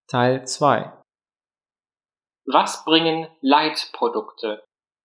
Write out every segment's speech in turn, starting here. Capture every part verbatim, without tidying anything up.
Teil zwei. Was bringen Light-Produkte?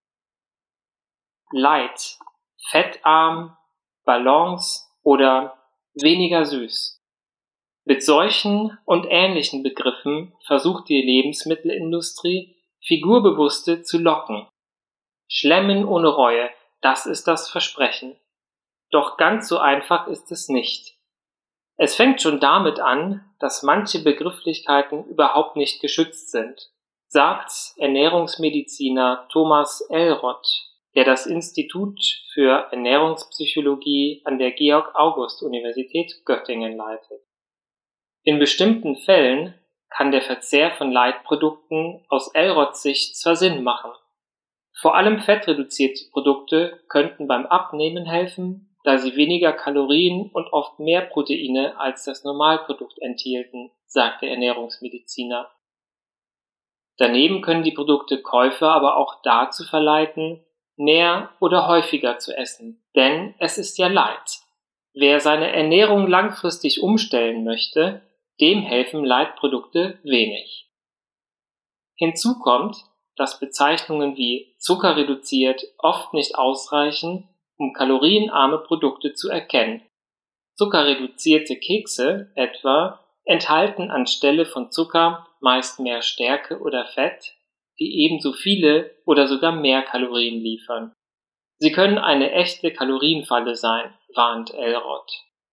Light, fettarm, Balance oder weniger süß. Mit solchen und ähnlichen Begriffen versucht die Lebensmittelindustrie, Figurbewusste zu locken. Schlemmen ohne Reue, das ist das Versprechen. Doch ganz so einfach ist es nicht. Es fängt schon damit an, dass manche Begrifflichkeiten überhaupt nicht geschützt sind, sagt Ernährungsmediziner Thomas Elrod, der das Institut für Ernährungspsychologie an der Georg-August-Universität Göttingen leitet. In bestimmten Fällen kann der Verzehr von Light-Produkten aus Elrods Sicht zwar Sinn machen. Vor allem fettreduzierte Produkte könnten beim Abnehmen helfen, da sie weniger Kalorien und oft mehr Proteine als das Normalprodukt enthielten, sagt der Ernährungsmediziner. Daneben können die Produkte Käufer aber auch dazu verleiten, mehr oder häufiger zu essen, denn es ist ja Light. Wer seine Ernährung langfristig umstellen möchte, dem helfen Light-Produkte wenig. Hinzu kommt, dass Bezeichnungen wie zuckerreduziert oft nicht ausreichen, um kalorienarme Produkte zu erkennen. Zuckerreduzierte Kekse etwa enthalten anstelle von Zucker meist mehr Stärke oder Fett, die ebenso viele oder sogar mehr Kalorien liefern. Sie können eine echte Kalorienfalle sein, warnt Elrod.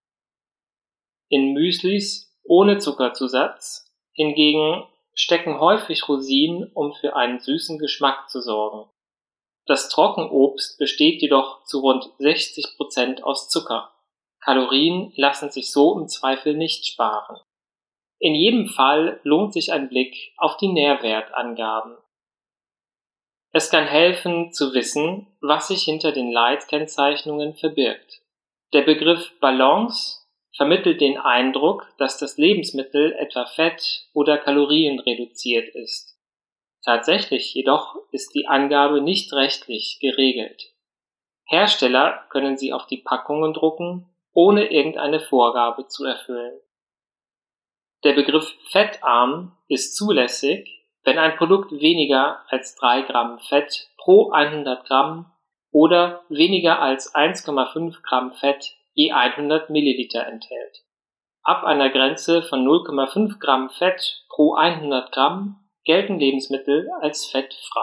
In Müslis ohne Zuckerzusatz hingegen stecken häufig Rosinen, um für einen süßen Geschmack zu sorgen. Das Trockenobst besteht jedoch zu rund sechzig Prozent aus Zucker. Kalorien lassen sich so im Zweifel nicht sparen. In jedem Fall lohnt sich ein Blick auf die Nährwertangaben. Es kann helfen, zu wissen, was sich hinter den Light-Kennzeichnungen verbirgt. Der Begriff Balance vermittelt den Eindruck, dass das Lebensmittel etwa fett- oder kalorienreduziert ist. Tatsächlich jedoch ist die Angabe nicht rechtlich geregelt. Hersteller können sie auf die Packungen drucken, ohne irgendeine Vorgabe zu erfüllen. Der Begriff fettarm ist zulässig, wenn ein Produkt weniger als drei Gramm Fett pro hundert Gramm oder weniger als eins Komma fünf Gramm Fett je hundert Milliliter enthält. Ab einer Grenze von null Komma fünf Gramm Fett pro hundert Gramm gelten Lebensmittel als fettfrei.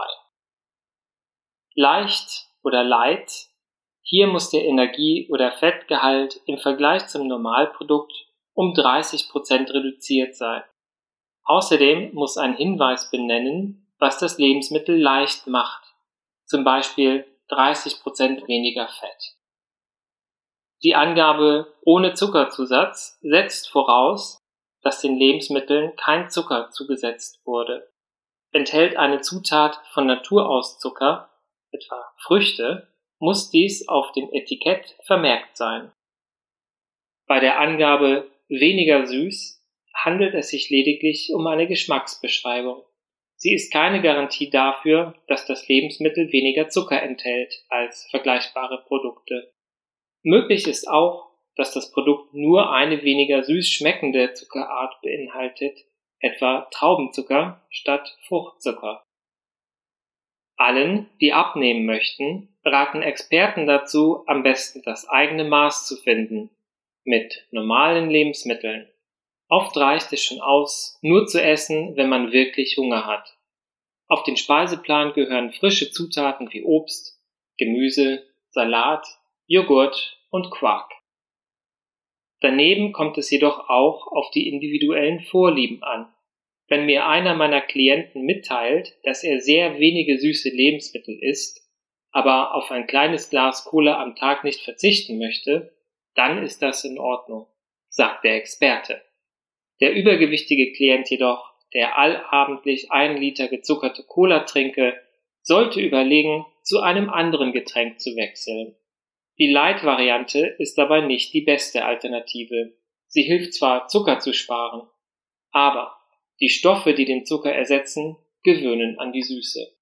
Leicht oder Light, hier muss der Energie- oder Fettgehalt im Vergleich zum Normalprodukt um dreißig Prozent reduziert sein. Außerdem muss ein Hinweis benennen, was das Lebensmittel leicht macht, zum Beispiel dreißig Prozent weniger Fett. Die Angabe ohne Zuckerzusatz setzt voraus, dass den Lebensmitteln kein Zucker zugesetzt wurde. Enthält eine Zutat von Natur aus Zucker, etwa Früchte, muss dies auf dem Etikett vermerkt sein. Bei der Angabe weniger süß handelt es sich lediglich um eine Geschmacksbeschreibung. Sie ist keine Garantie dafür, dass das Lebensmittel weniger Zucker enthält als vergleichbare Produkte. Möglich ist auch, dass das Produkt nur eine weniger süß schmeckende Zuckerart beinhaltet, etwa Traubenzucker statt Fruchtzucker. Allen, die abnehmen möchten, raten Experten dazu, am besten das eigene Maß zu finden, mit normalen Lebensmitteln. Oft reicht es schon aus, nur zu essen, wenn man wirklich Hunger hat. Auf den Speiseplan gehören frische Zutaten wie Obst, Gemüse, Salat, Joghurt und Quark. Daneben kommt es jedoch auch auf die individuellen Vorlieben an. Wenn mir einer meiner Klienten mitteilt, dass er sehr wenige süße Lebensmittel isst, aber auf ein kleines Glas Cola am Tag nicht verzichten möchte, dann ist das in Ordnung, sagt der Experte. Der übergewichtige Klient jedoch, der allabendlich ein Liter gezuckerte Cola trinke, sollte überlegen, zu einem anderen Getränk zu wechseln. Die Light-Variante ist dabei nicht die beste Alternative. Sie hilft zwar, Zucker zu sparen, aber die Stoffe, die den Zucker ersetzen, gewöhnen an die Süße.